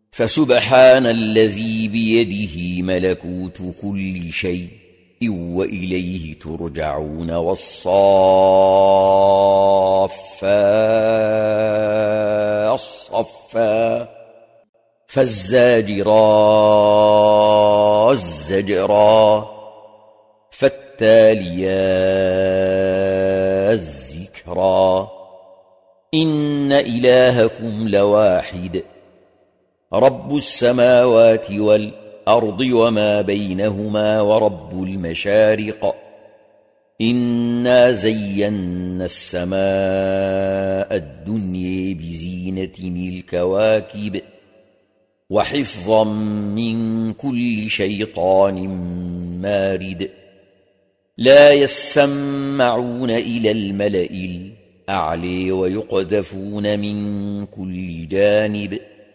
فسبحان الذي بيده ملكوت كل شيء وإليه ترجعون. والصافات صفا فالزاجرات زجرا فالتاليات ذكرا. إن إلهكم لواحد رب السماوات والأرض وما بينهما ورب المشارق. إنا زينا السماء الدنيا بزينة الكواكب وحفظا من كل شيطان مارد. لا يسمعون إلى الملأ الأعلى ويقذفون من كل جانب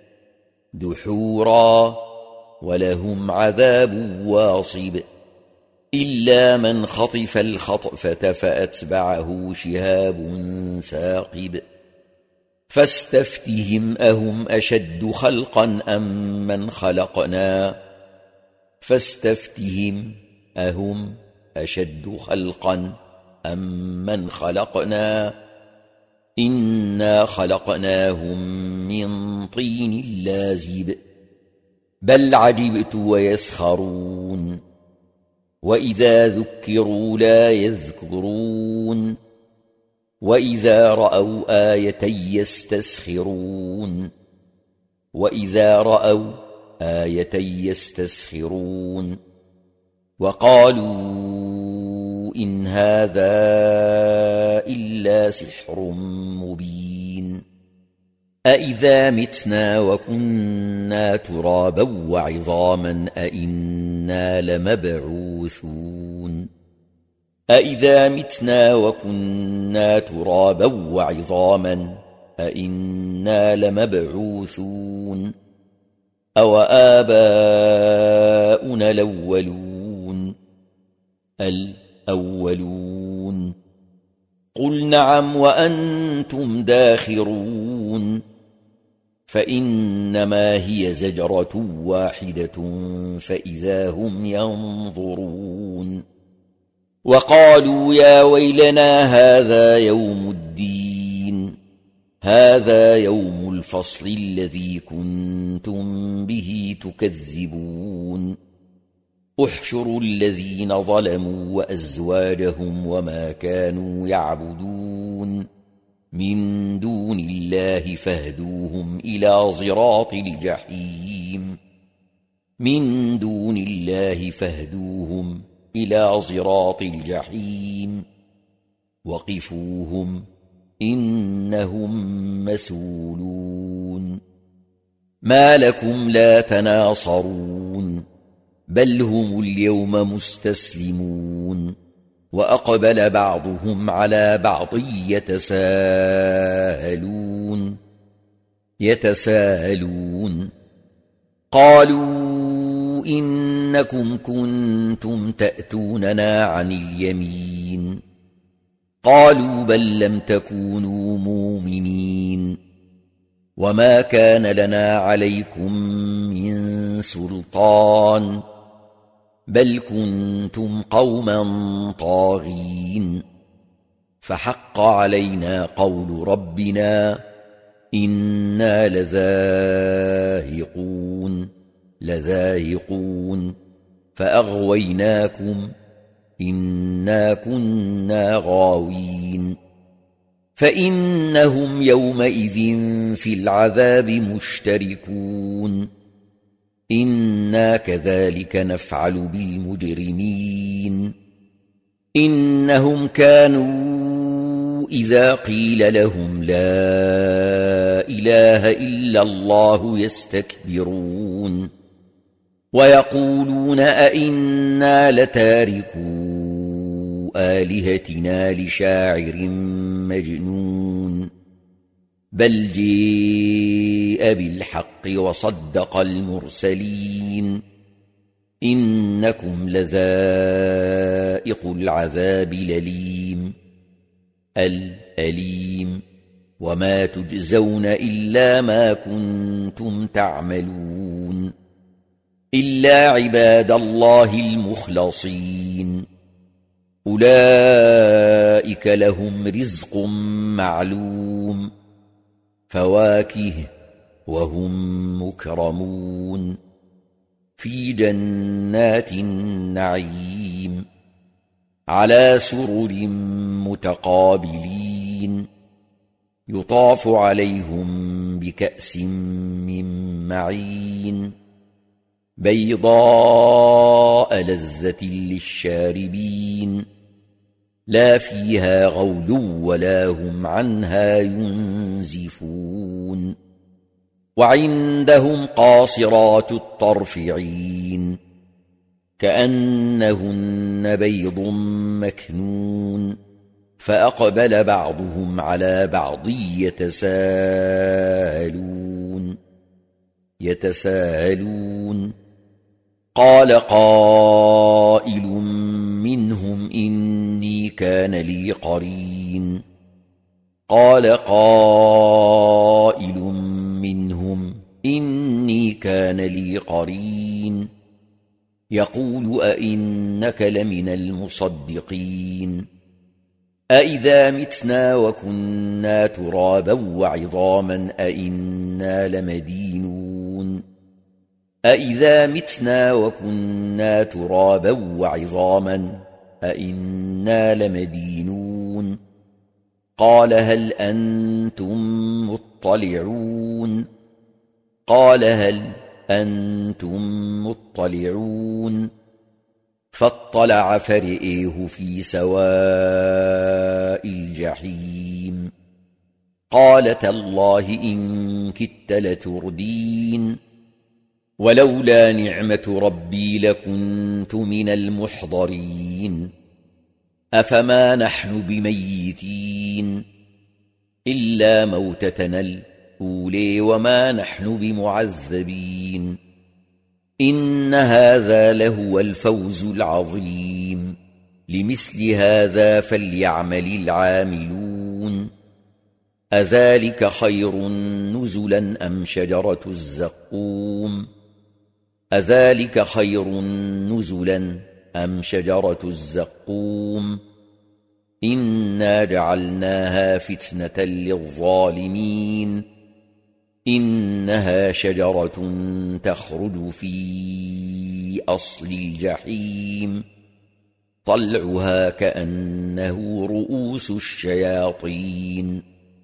دحورا ولهم عذاب واصب. إلا من خطف الخطفة فأتبعه شهاب ثاقب. فاستفتهم أهم أشد خلقا أم من خلقنا فاستفتهم أهم أشد خلقا أم من خلقنا إنا خلقناهم من طين لازب. بل عجبت ويسخرون وإذا ذكروا لا يذكرون وإذا رأوا آية يستسخرون وإذا رأوا آية يستسخرون وقالوا إن هذا إلا سحر مبين. أإذا متنا وكنا ترابا وعظاما أإنا لمبعوثون أإذا متنا وكنا ترابا وعظاما أإنا لمبعوثون أو آباؤنا الأولون الأولون قل نعم وأنتم داخرون. فإنما هي زجرة واحدة فإذا هم ينظرون. وقالوا يا ويلنا هذا يوم الدين هذا يوم الفصل الذي كنتم به تكذبون. احشروا الذين ظلموا وأزواجهم وما كانوا يعبدون من دون الله فاهدوهم إلى صراط الجحيم. من دون الله فاهدوهم إلى صراط الجحيم وقفوهم إنهم مسؤولون. ما لكم لا تناصرون بل هم اليوم مستسلمون. وأقبل بعضهم على بعض يتساءلون قالوا إنكم كنتم تأتوننا عن اليمين قالوا بل لم تكونوا مؤمنين وما كان لنا عليكم من سلطان بل كنتم قوما طاغين. فحق علينا قول ربنا إنا لذائقون فأغويناكم إنا كنا غاوين. فإنهم يومئذ في العذاب مشتركون. إنا كذلك نفعل بالمجرمين. إنهم كانوا إذا قيل لهم لا إله إلا الله يستكبرون ويقولون أئنا لتاركو آلهتنا لشاعر مجنون. بل جاء بالحق وصدق المرسلين. إنكم لذائق العذاب الأليم وما تجزون إلا ما كنتم تعملون إلا عباد الله المخلصين أولئك لهم رزق معلوم فواكه وهم مكرمون في جنات النعيم على سرر متقابلين يطاف عليهم بكأس من معين بيضاء لذة للشاربين لا فيها غول ولا هم عنها ينزفون وعندهم قاصرات الطرف عين كأنهن بيض مكنون فأقبل بعضهم على بعض يتساءلون قال قائل منهم إني كان لي قرين قال قائل منهم إني كان لي قرين يقول أئنك لمن المصدقين أئذا متنا وكنا ترابا وعظاما أئنا لمدينون أئذا متنا وكنا ترابا وعظاما أئنا لمدينون قال هل أنتم مطلعون قال هل أنتم مطلعون فاطلع فرئيه في سواء الجحيم قال تالله إن كدت لتردين ولولا نعمة ربي لكنت من المحضرين أفما نحن بميتين إلا موتتنا الأولى وما نحن بمعذبين إن هذا لهو الفوز العظيم لمثل هذا فليعمل العاملون أذلك خير نزلا أم شجرة الزقوم أذلك خير نزلا أم شجرة الزقوم إنا جعلناها فتنة للظالمين إنها شجرة تخرج في أصل الجحيم طلعها كأنه رؤوس الشياطين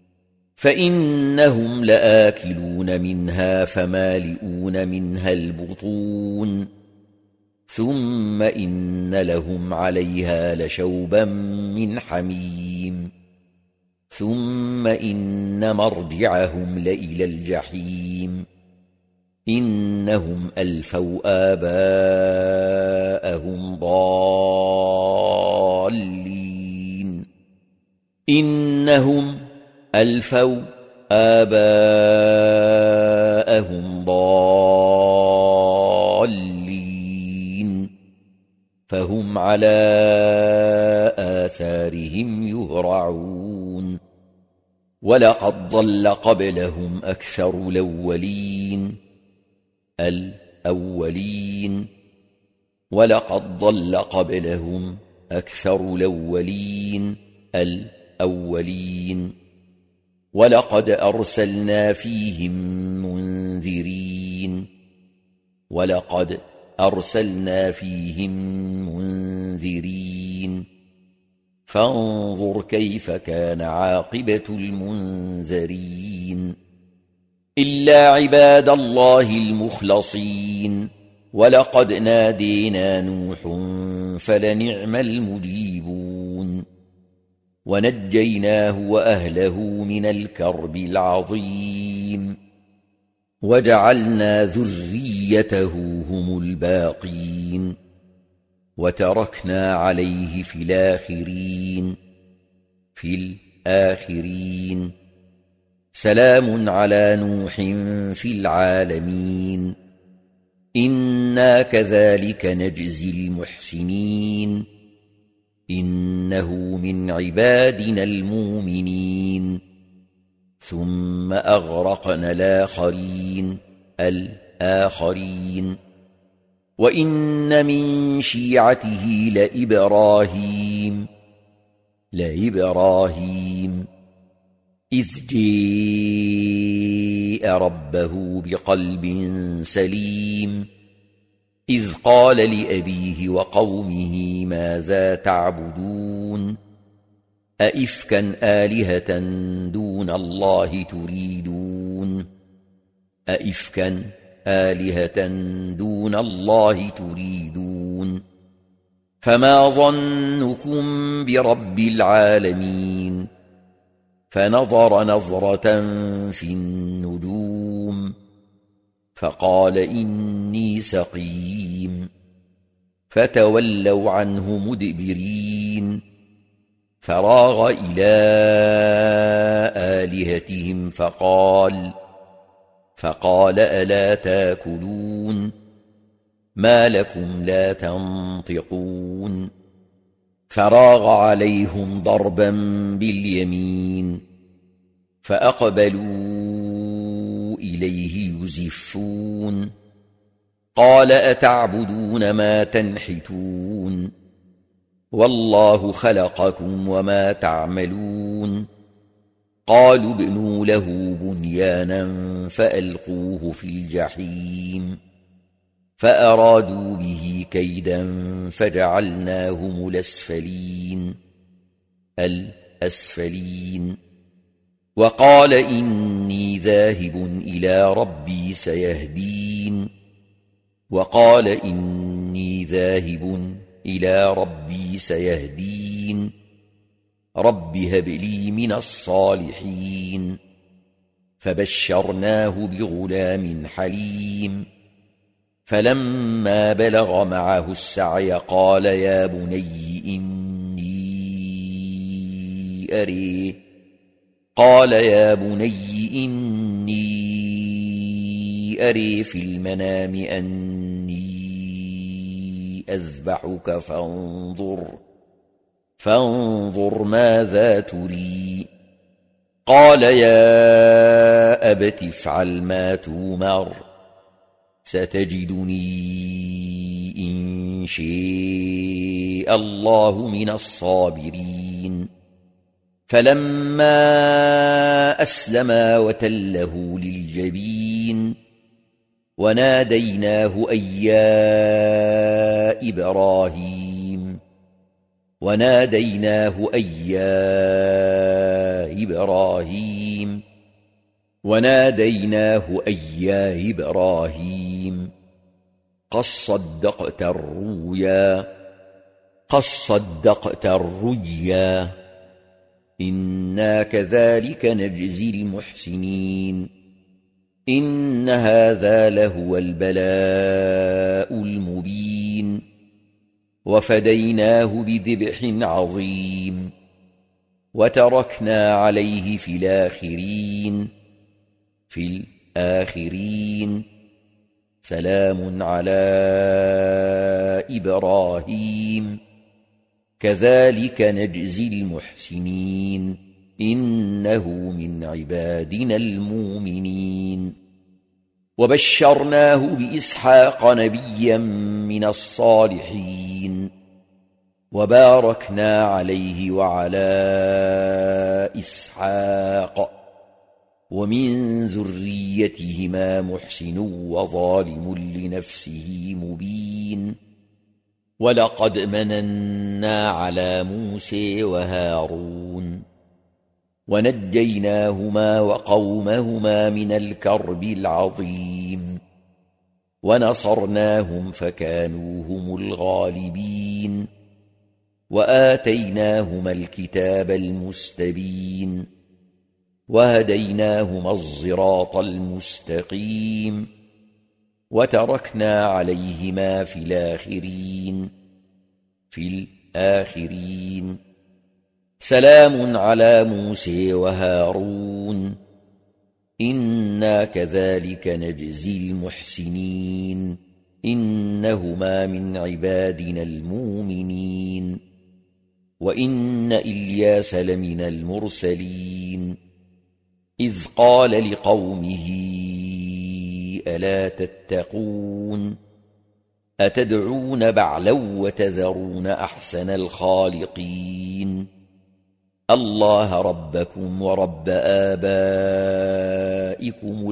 فإنهم لآكلون منها فمالئون منها البطون ثم إن لهم عليها لشوبا من حميم ثم إن مرجعهم لإلى الجحيم إنهم ألفوا آباءهم ضالين إنهم ألفوا آباءهم ضالين فهم على آثارهم يهرعون ولقد ضل قبلهم أكثر الأولين ولقد ضل قبلهم أكثر الأولين ولقد أرسلنا فيهم منذرين فانظر كيف كان عاقبة المنذرين إلا عباد الله المخلصين ولقد نادينا نوح فلنعم المجيبون ونجيناه وأهله من الكرب العظيم وجعلنا ذريته هم الباقين وتركنا عليه في الآخرين سلام على نوح في العالمين إنا كذلك نجزي المحسنين إنه من عبادنا المؤمنين ثم أغرقنا الآخرين وإن من شيعته لإبراهيم إذ جاء ربه بقلب سليم إذ قال لأبيه وقومه ماذا تعبدون أئفكا آلهة دون الله تريدون فما ظنكم برب العالمين فنظر نظرة في النجوم فقال إني سقيم فتولوا عنه مدبرين فراغ إلى آلهتهم فقال ألا تاكلون ما لكم لا تنطقون فراغ عليهم ضربا باليمين فأقبلوا إليه يزفون قال أتعبدون ما تنحتون والله خلقكم وما تعملون قالوا ابنوا له بنيانا فألقوه في الجحيم فأرادوا به كيدا فجعلناهم الأسفلين وقال إني ذاهب إلى ربي سيهدين رب هب لي من الصالحين فبشرناه بغلام حليم فلما بلغ معه السعي قال يا بني إني أري في المنام أني أذبحك فانظر ماذا تري قال يا أبت افعل ما تؤمر ستجدني إن شاء الله من الصابرين فلما أسلما وتله للجبين وناديناه أي يا إبراهيم قد صدقت الرؤيا إنا كذلك نجزي المحسنين إن هذا لهو البلاء المبين وفديناه بذبح عظيم وتركنا عليه في الآخرين سلام على إبراهيم كذلك نجزي المحسنين إنه من عبادنا المؤمنين وبشرناه بإسحاق نبيا من الصالحين وباركنا عليه وعلى إسحاق ومن ذريتهما محسن وظالم لنفسه مبين ولقد مننا على موسى وهارون ونجيناهما وقومهما من الكرب العظيم ونصرناهم فكانوا هم الغالبين وآتيناهما الكتاب المستبين وهديناهما الصراط المستقيم وتركنا عليهما في الآخرين سلام على موسى وهارون إنا كذلك نجزي المحسنين إنهما من عبادنا المؤمنين وإن إلياس لمن المرسلين إذ قال لقومه ألا تتقون أتدعون بعلا وتذرون أحسن الخالقين الله ربكم ورب آبائكم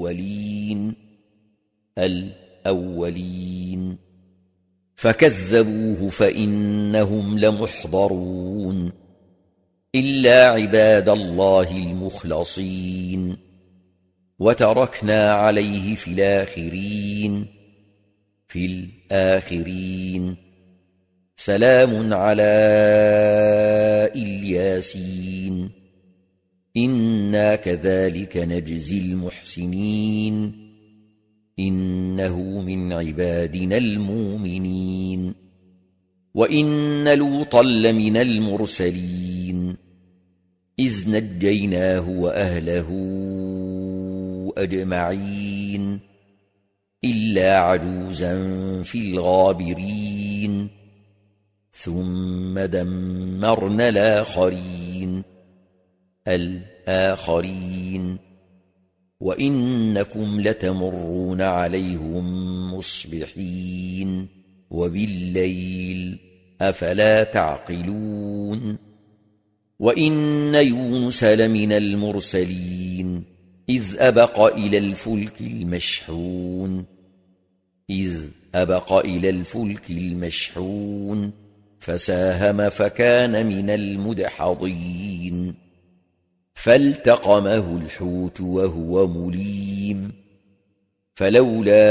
الأولين فكذبوه فإنهم لمحضرون إلا عباد الله المخلصين وتركنا عليه في الآخرين سلام على الياسين إنا كذلك نجزي المحسنين إنه من عبادنا المؤمنين وإن لوطا لمن المرسلين إذ نجيناه وأهله أجمعين إلا عجوزا في الغابرين ثم دمرنا الآخرين وإنكم لتمرون عليهم مصبحين وبالليل أفلا تعقلون وإن يونس لمن المرسلين إذ أبق إلى الفلك المشحون فساهم فكان من المدحضين فالتقمه الحوت وهو مليم فلولا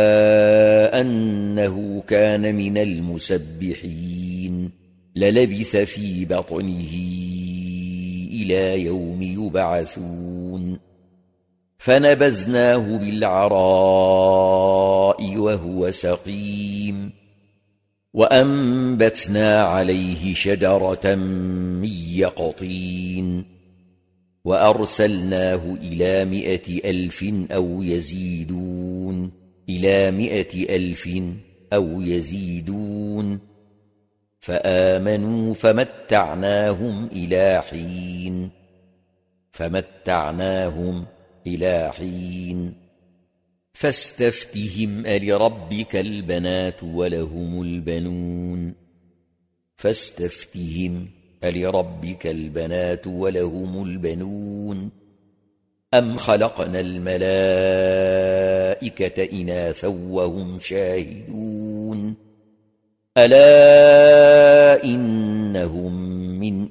أنه كان من المسبحين للبث في بطنه إلى يوم يبعثون فنبذناه بالعراء وهو سقيم وأنبتنا عليه شجرة من يقطين وأرسلناه إلى 100,000 أو يزيدون فآمنوا فمتعناهم إلى حين فاستفتهم ألربك البنات ولهم البنون أم خلقنا الملائكة إناثا وهم شاهدون ألا إنهم من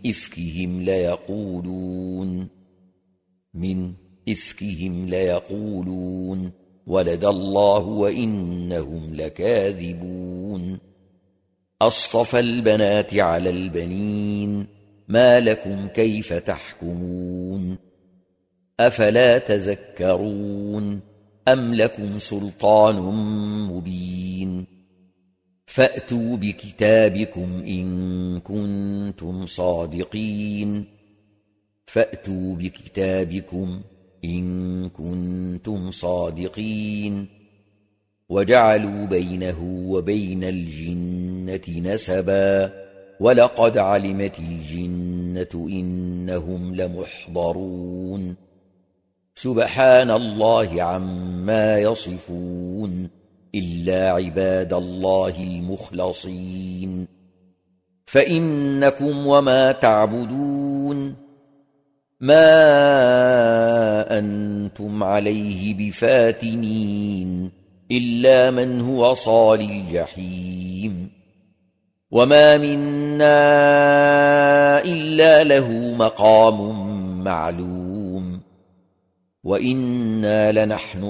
إفكهم ليقولون ولد الله وإنهم لكاذبون أصطفى البنات على البنين ما لكم كيف تحكمون أفلا تذكرون أم لكم سلطان مبين فأتوا بكتابكم إن كنتم صادقين وجعلوا بينه وبين الجنة نسبا ولقد علمت الجنة إنهم لمحضرون سبحان الله عما يصفون إلا عباد الله المخلصين فإنكم وما تعبدون ما أنتم عليه بفاتنين إلا من هو صال الجحيم وما منا إلا له مقام معلوم وإنا لنحن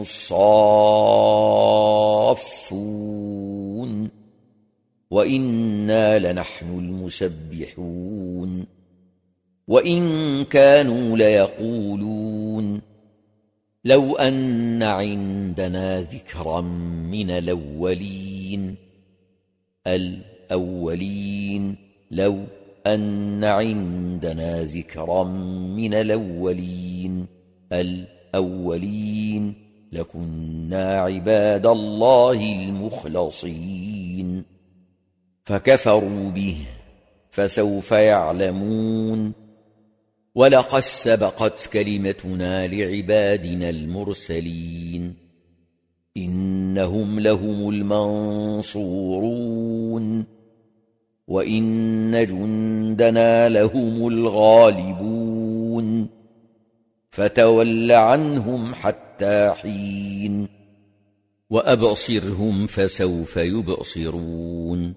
الصافون وإنا لنحن المسبحون وإن كانوا ليقولون لو أن عندنا ذكرا من الأولين لو أن عندنا ذكرا من الأولين لكنا عباد الله المخلصين فكفروا به فسوف يعلمون ولقد سبقت كلمتنا لعبادنا المرسلين إنهم لهم المنصورون وإن جندنا لهم الغالبون فتول عنهم حتى حين وأبصرهم فسوف يبصرون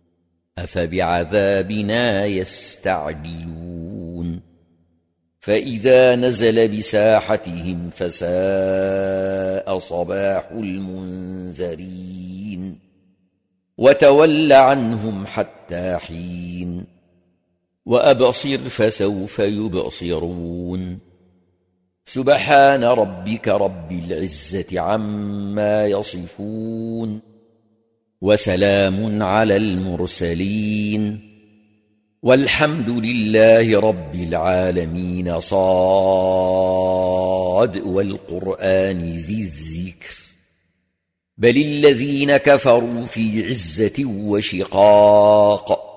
أفبعذابنا يستعجلون فإذا نزل بساحتهم فساء صباح المنذرين وتول عنهم حتى حين وأبصر فسوف يبصرون سبحان ربك رب العزة عما يصفون وسلام على المرسلين والحمد لله رب العالمين. صاد والقرآن ذي الذكر بل الذين كفروا في عزة وشقاق